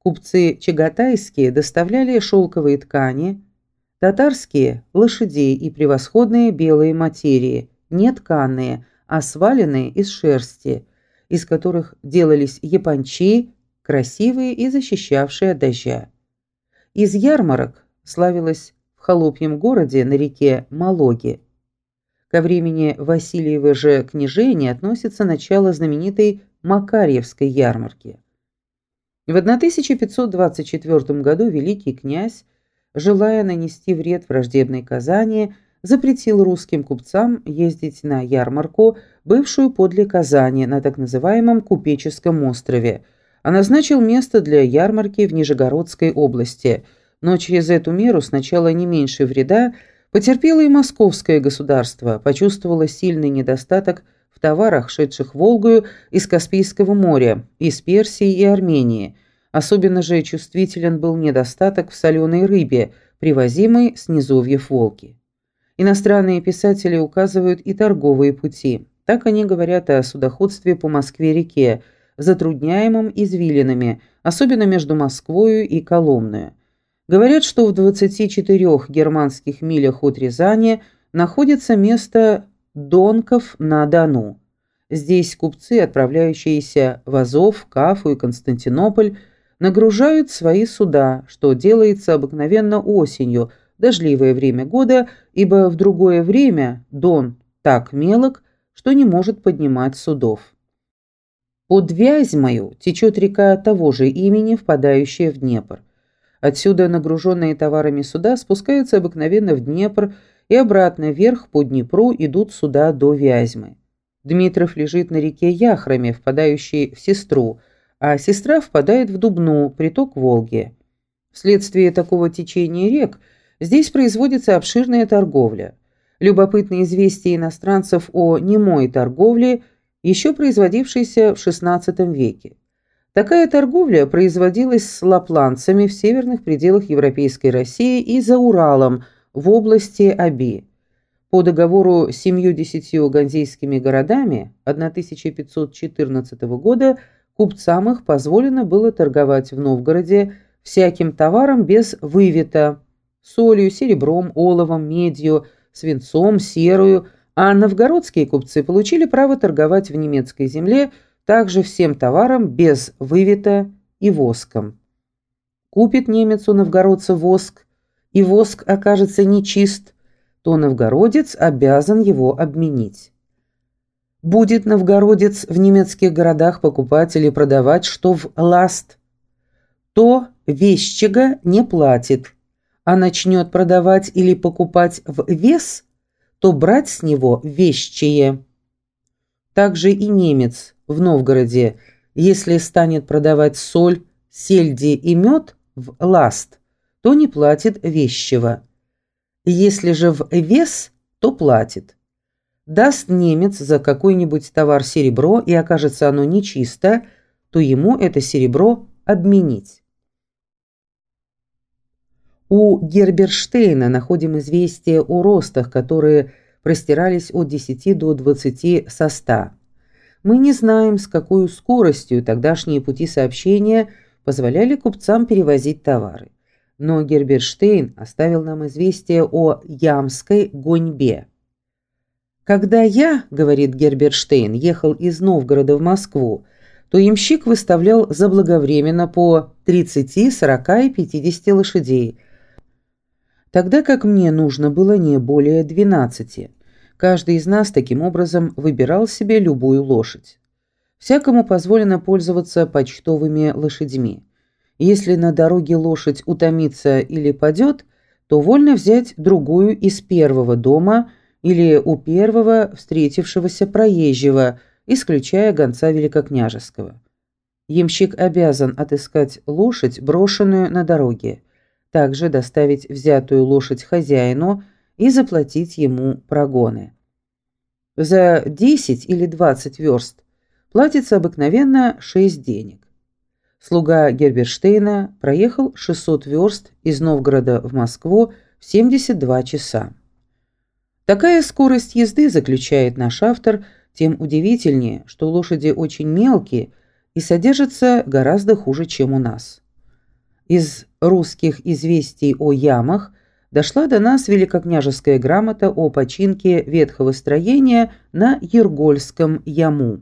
Купцы чагатайские доставляли шелковые ткани, татарские – лошадей и превосходные белые материи, не тканые, а сваленные из шерсти, из которых делались япончи, красивые и защищавшие от дождя. Из ярмарок славилась в холопьем городе на реке Малоги. Ко времени Васильева же княжения относится начало знаменитой Макарьевской ярмарки. В 1524 году великий князь, желая нанести вред враждебной Казани, запретил русским купцам ездить на ярмарку, бывшую подле Казани, на так называемом Купеческом острове, а назначил место для ярмарки в Нижегородской области, но через эту меру сначала не меньше вреда потерпело и московское государство, почувствовало сильный недостаток в товарах, шедших Волгою из Каспийского моря, из Персии и Армении. Особенно же чувствителен был недостаток в соленой рыбе, привозимой с низовьев Волги. Иностранные писатели указывают и торговые пути. Так они говорят о судоходстве по Москве-реке, затрудняемом извилинами, особенно между Москвою и Коломною. Говорят, что в 24 германских милях от Рязани находится место Донков на Дону. Здесь купцы, отправляющиеся в Азов, Кафу и Константинополь, нагружают свои суда, что делается обыкновенно осенью, дождливое время года, ибо в другое время Дон так мелок, что не может поднимать судов. Под Вязьмою течет река того же имени, впадающая в Днепр. Отсюда нагруженные товарами суда спускаются обыкновенно в Днепр и обратно вверх по Днепру идут суда до Вязьмы. Дмитров лежит на реке Яхраме, впадающей в Сестру, а Сестра впадает в Дубну, приток Волги. Вследствие такого течения рек здесь производится обширная торговля. Любопытные известия иностранцев о немой торговле, еще производившейся в XVI веке. Такая торговля производилась с лапландцами в северных пределах Европейской России и за Уралом в области Оби. По договору с 70 ганзейскими городами 1514 года купцам их позволено было торговать в Новгороде всяким товаром без вывета – солью, серебром, оловом, медью, свинцом, серою, а новгородские купцы получили право торговать в немецкой земле также всем товаром без вывета и воском. Купит немец у новгородца воск, и воск окажется нечист, то новгородец обязан его обменить. Будет новгородец в немецких городах покупать или продавать, что в ласт, то вещега не платит, а начнет продавать или покупать в вес, то брать с него вещее. Также и немец в Новгороде, если станет продавать соль, сельди и мед в ласт, то не платит вещего. Если же в вес, то платит. Даст немец за какой-нибудь товар серебро, и окажется оно нечисто, то ему это серебро обменить. У Герберштейна находим известия о ростах, которые простирались от 10 до 20 со 100. Мы не знаем, с какой скоростью тогдашние пути сообщения позволяли купцам перевозить товары. Но Герберштейн оставил нам известие о ямской гоньбе. «Когда я, — говорит Герберштейн, — ехал из Новгорода в Москву, то ямщик выставлял заблаговременно по 30, 40 и 50 лошадей, тогда как мне нужно было не более 12. Каждый из нас таким образом выбирал себе любую лошадь. Всякому позволено пользоваться почтовыми лошадьми. Если на дороге лошадь утомится или падет, то вольно взять другую из первого дома или у первого встретившегося проезжего, исключая гонца великокняжеского. Ямщик обязан отыскать лошадь, брошенную на дороге, также доставить взятую лошадь хозяину и заплатить ему прогоны. За 10 или 20 верст платится обыкновенно 6 денег. Слуга Герберштейна проехал 600 верст из Новгорода в Москву в 72 часа. Такая скорость езды, заключает наш автор, тем удивительнее, что лошади очень мелкие и содержатся гораздо хуже, чем у нас. Из русских известий о ямах дошла до нас великокняжеская грамота о починке ветхого строения на Ергольском яму.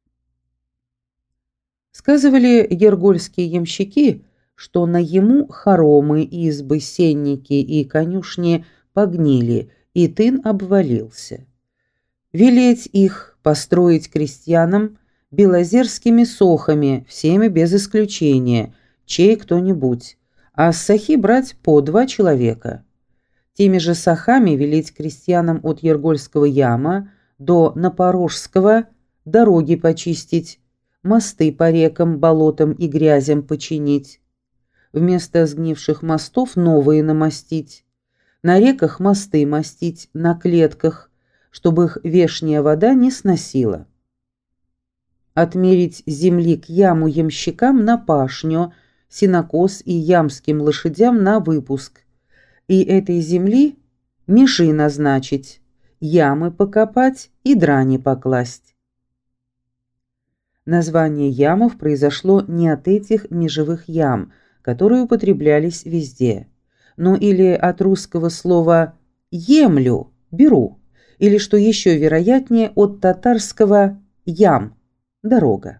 Сказывали ергольские ямщики, что на яму хоромы, избы, сенники и конюшни погнили, и тын обвалился. Велеть их построить крестьянам белозерскими сохами, всеми без исключения, чей кто-нибудь, а с сахи брать по 2 человека. Теми же сахами велеть крестьянам от Ергольского яма до Напорожского дороги почистить, мосты по рекам, болотам и грязям починить, вместо сгнивших мостов новые намостить, на реках мосты мостить, на клетках, чтобы их вешняя вода не сносила. Отмерить земли к яму ямщикам на пашню, сенокос и ямским лошадям на выпуск, и этой земли межи назначить, ямы покопать и драни покласть. Название ямов произошло не от этих межевых ям, которые употреблялись везде, но или от русского слова «емлю» – «беру», или, что еще вероятнее, от татарского «ям» – «дорога».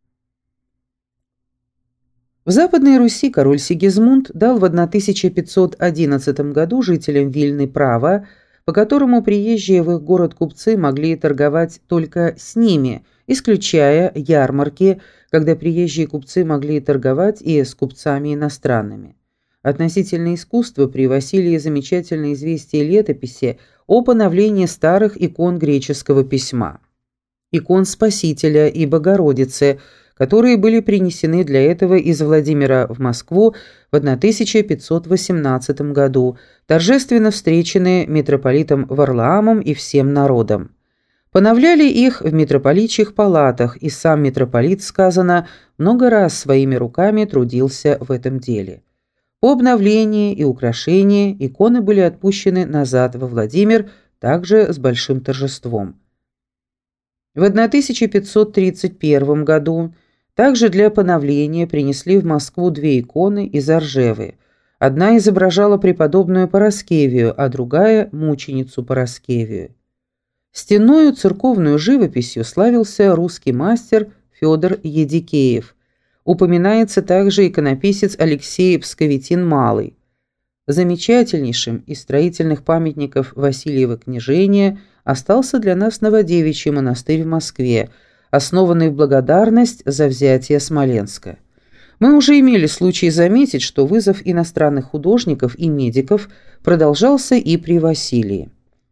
В Западной Руси король Сигизмунд дал в 1511 году жителям Вильны право, по которому приезжие в их город купцы могли торговать только с ними, исключая ярмарки, когда приезжие купцы могли торговать и с купцами иностранными. Относительно искусства при Василии замечательное известие летописи о поновлении старых икон греческого письма. Икон Спасителя и Богородицы, которые были принесены для этого из Владимира в Москву в 1518 году, торжественно встреченные митрополитом Варлаамом и всем народом. Поновляли их в митрополичьих палатах, и сам митрополит, сказано, много раз своими руками трудился в этом деле. По обновлении и украшении иконы были отпущены назад во Владимир, также с большим торжеством. В 1531 году также для поновления принесли в Москву 2 иконы из Оржевы. Одна изображала преподобную Параскевию, а другая – мученицу Параскевию. Стенною церковную живописью славился русский мастер Федор Едикеев. Упоминается также иконописец Алексей Псковитин-Малый. Замечательнейшим из строительных памятников Васильева княжения остался для нас Новодевичий монастырь в Москве, основанный в благодарность за взятие Смоленска. Мы уже имели случай заметить, что вызов иностранных художников и медиков продолжался и при Василии.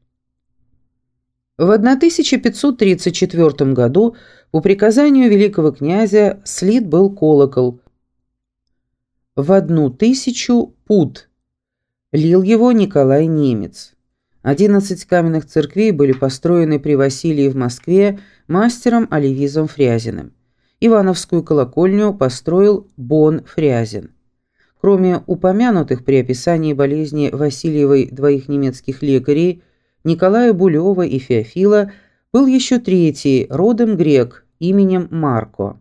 В 1534 году по приказанию великого князя слит был колокол в 1000 пуд. Лил его Николай Немец. 11 каменных церквей были построены при Василии в Москве мастером Алевизом Фрязиным. Ивановскую колокольню построил Бон Фрязин. Кроме упомянутых при описании болезни Васильевой 2 немецких лекарей, Николая Булева и Феофила, был еще 3-й, родом грек, именем Марко.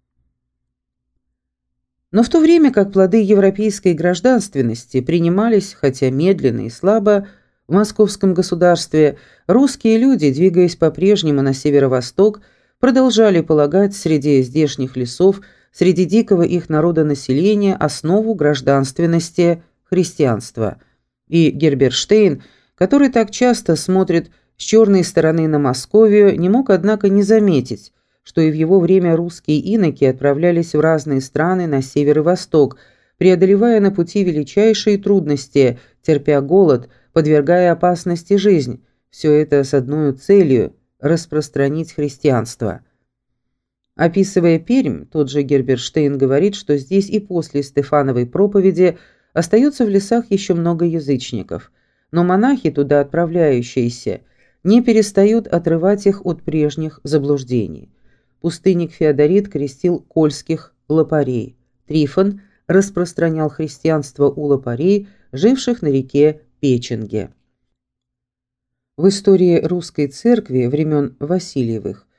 Но в то время как плоды европейской гражданственности принимались, хотя медленно и слабо, в московском государстве, русские люди, двигаясь по-прежнему на северо-восток, продолжали полагать среди здешних лесов, среди дикого их народонаселения основу гражданственности христианства. И Герберштейн, который так часто смотрит с черной стороны на Московию, не мог, однако, не заметить, что и в его время русские иноки отправлялись в разные страны на север и восток, преодолевая на пути величайшие трудности, терпя голод, подвергая опасности жизнь, все это с одной целью – распространить христианство. Описывая Пермь, тот же Герберштейн говорит, что здесь и после Стефановой проповеди остается в лесах еще много язычников, но монахи, туда отправляющиеся, не перестают отрывать их от прежних заблуждений. Пустынник Феодорит крестил кольских лопарей. Трифон распространял христианство у лопарей, живших на реке Печенге. В истории русской церкви времен Васильевых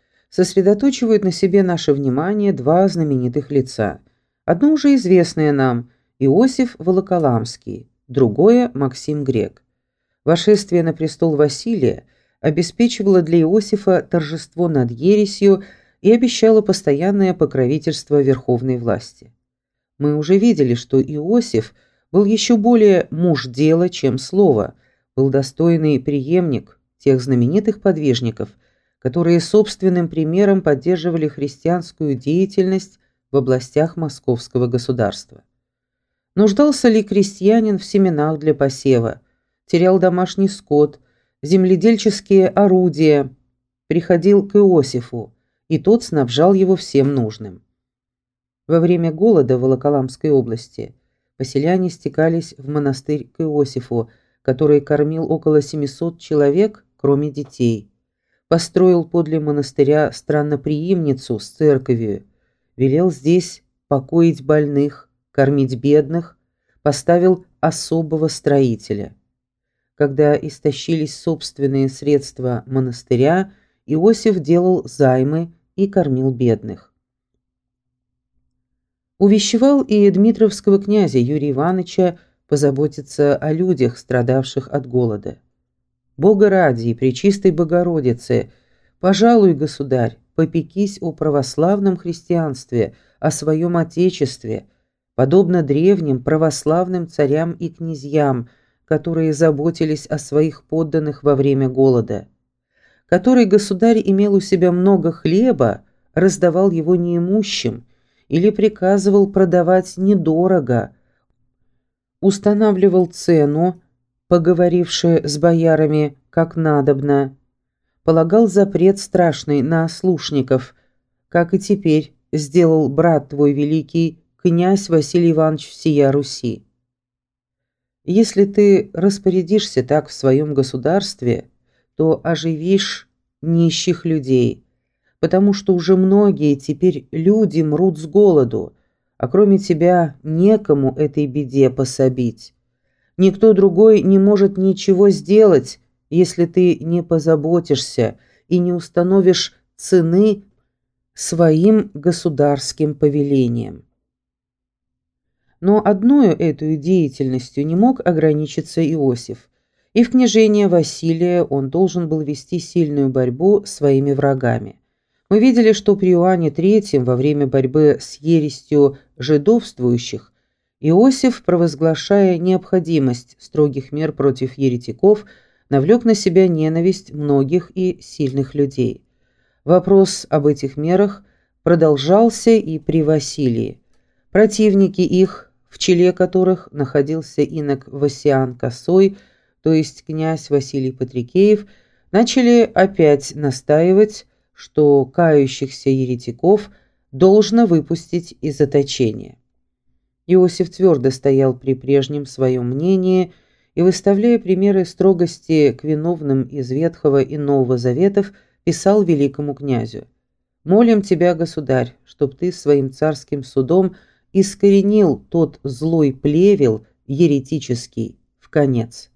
сосредоточивают на себе наше внимание 2 знаменитых лица. Одно уже известное нам Иосиф Волоколамский, другое – Максим Грек. Вошествие на престол Василия обеспечивало для Иосифа торжество над ересью и обещало постоянное покровительство верховной власти. Мы уже видели, что Иосиф был еще более муж дела, чем слова, был достойный преемник тех знаменитых подвижников, которые собственным примером поддерживали христианскую деятельность в областях московского государства. Нуждался ли крестьянин в семенах для посева, терял домашний скот, земледельческие орудия, приходил к Иосифу, и тот снабжал его всем нужным. Во время голода в Волоколамской области поселяне стекались в монастырь к Иосифу, который кормил около 700 человек, кроме детей. Построил подле монастыря странноприимницу с церковью, велел здесь покоить больных, кормить бедных, поставил особого строителя. Когда истощились собственные средства монастыря, Иосиф делал займы и кормил бедных. Увещевал и дмитровского князя Юрия Ивановича позаботиться о людях, страдавших от голода. «Бога ради и пречистой Богородицы, пожалуй, государь, попекись о православном христианстве, о своем Отечестве, подобно древним православным царям и князьям, которые заботились о своих подданных во время голода. Который государь имел у себя много хлеба, раздавал его неимущим или приказывал продавать недорого, устанавливал цену, поговоривши с боярами, как надобно, полагал запрет страшный на ослушников, как и теперь сделал брат твой великий, князь Василий Иванович всея Руси. Если ты распорядишься так в своем государстве, то оживишь нищих людей, потому что уже многие теперь люди мрут с голоду, а кроме тебя некому этой беде пособить. Никто другой не может ничего сделать, если ты не позаботишься и не установишь цены своим государским повелением». Но одною этой деятельностью не мог ограничиться Иосиф, и в княжение Василия он должен был вести сильную борьбу с своими врагами. Мы видели, что при Иоанне III во время борьбы с ересью жидовствующих Иосиф, провозглашая необходимость строгих мер против еретиков, навлек на себя ненависть многих и сильных людей. Вопрос об этих мерах продолжался и при Василии. Противники их, в челе которых находился инок Васиан Косой, то есть князь Василий Патрикеев, начали опять настаивать, что кающихся еретиков должно выпустить из заточения. Иосиф твердо стоял при прежнем своем мнении и, выставляя примеры строгости к виновным из Ветхого и Нового Заветов, писал великому князю: «Молим тебя, государь, чтоб ты своим царским судом искоренил тот злой плевел еретический вконец».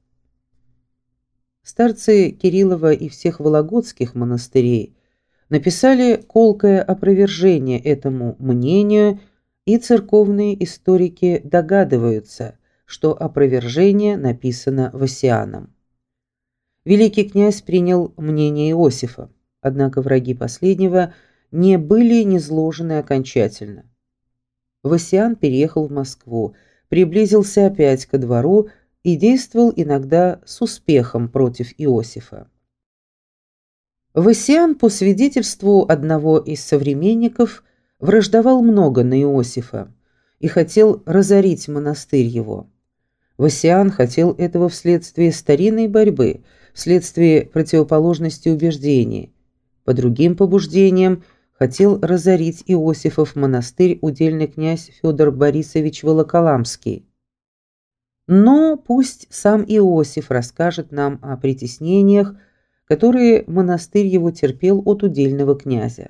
Старцы Кириллова и всех вологодских монастырей написали колкое опровержение этому мнению, и церковные историки догадываются, что опровержение написано Васианом. Великий князь принял мнение Иосифа, однако враги последнего не были низложены окончательно. Васиан переехал в Москву, приблизился опять ко двору и действовал иногда с успехом против Иосифа. Васиан, по свидетельству одного из современников, враждовал много на Иосифа и хотел разорить монастырь его. Васиан хотел этого вследствие старинной борьбы, вследствие противоположности убеждений. По другим побуждениям хотел разорить Иосифов монастырь удельный князь Федор Борисович Волоколамский. Но пусть сам Иосиф расскажет нам о притеснениях, которые монастырь его терпел от удельного князя.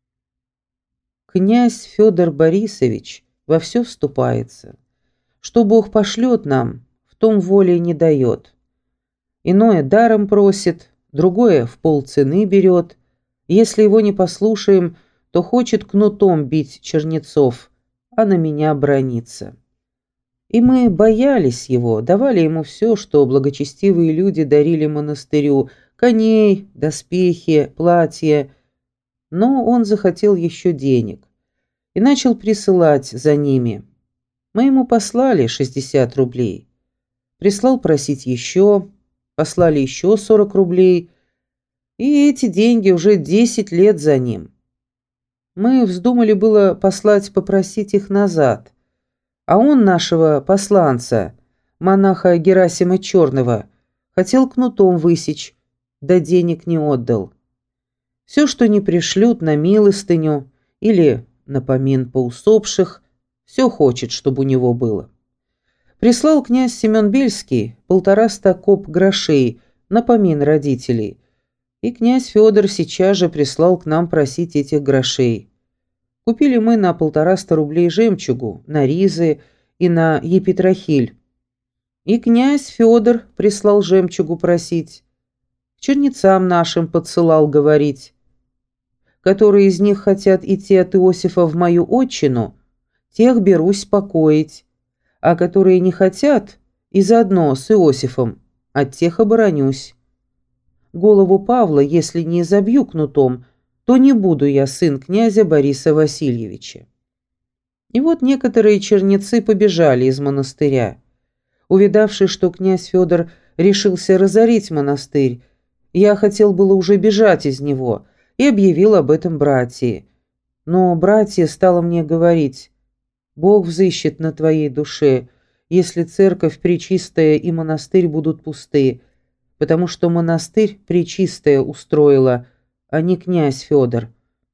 Князь Федор Борисович во все вступается. Что Бог пошлет нам, в том воли не дает. Иное даром просит, другое в полцены берет. Если его не послушаем, то хочет кнутом бить чернецов, а на меня браниться. И мы боялись его, давали ему все, что благочестивые люди дарили монастырю: коней, доспехи, платья. Но он захотел еще денег и начал присылать за ними. Мы ему послали 60 рублей. Прислал просить еще, послали еще 40 рублей, и эти деньги уже 10 лет за ним. Мы вздумали было послать попросить их назад, а он нашего посланца, монаха Герасима Черного, хотел кнутом высечь, да денег не отдал. Все, что не пришлют на милостыню или на помин по усопших, все хочет, чтобы у него было. Прислал князь Семен Бельский 150 коп грошей на помин родителей, и князь Федор сейчас же прислал к нам просить этих грошей. Купили мы на 150 рублей жемчугу, на ризы и на епитрахиль. И князь Федор прислал жемчугу просить. К чернецам нашим подсылал говорить: которые из них хотят идти от Иосифа в мою отчину, тех берусь покоить, а которые не хотят, и заодно с Иосифом, от тех оборонюсь. Голову Павла, если не изобью кнутом, то не буду я сын князя Бориса Васильевича. И вот некоторые чернецы побежали из монастыря. Увидавши, что князь Федор решился разорить монастырь, я хотел было уже бежать из него и объявил об этом братье. Но братья стало мне говорить: «Бог взыщет на твоей душе, если церковь пречистая и монастырь будут пусты, потому что монастырь пречистая устроила, а не князь Федор.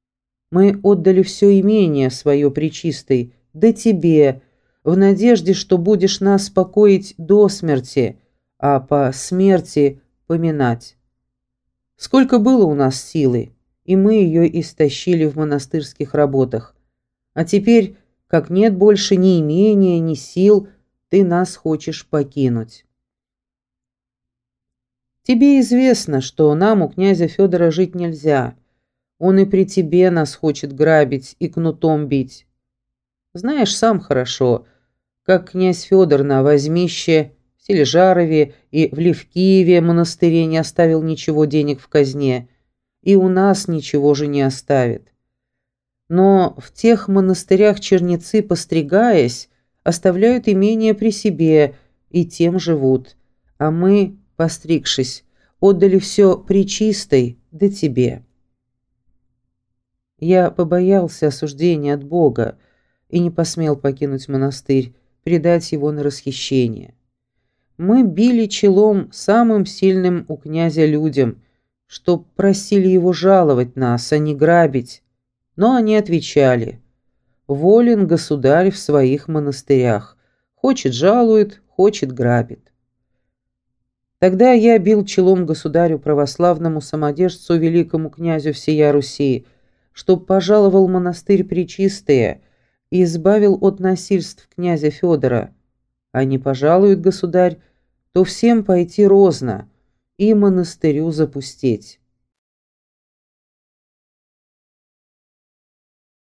Мы отдали все имение свое пречистой, да тебе, в надежде, что будешь нас покоить до смерти, а по смерти поминать. Сколько было у нас силы, и мы ее истощили в монастырских работах. А теперь, как нет больше ни имения, ни сил, ты нас хочешь покинуть. Тебе известно, что нам у князя Федора жить нельзя. Он и при тебе нас хочет грабить и кнутом бить. Знаешь сам хорошо, как князь Федор на Возьмище, в Сележарове и в Левкиеве монастыре не оставил ничего денег в казне, и у нас ничего же не оставит. Но в тех монастырях чернецы, постригаясь, оставляют имение при себе и тем живут, а мы, постригшись, отдали все пречистой да тебе. Я побоялся осуждения от Бога и не посмел покинуть монастырь, предать его на расхищение. Мы били челом самым сильным у князя людям, чтоб просили его жаловать нас, а не грабить, но они отвечали: волен государь в своих монастырях, хочет жалует, хочет грабит. Тогда я бил челом государю православному самодержцу великому князю всея Руси, чтоб пожаловал монастырь пречистые и избавил от насильств князя Федора, а не пожалует государь, то всем пойти розно и монастырю запустеть.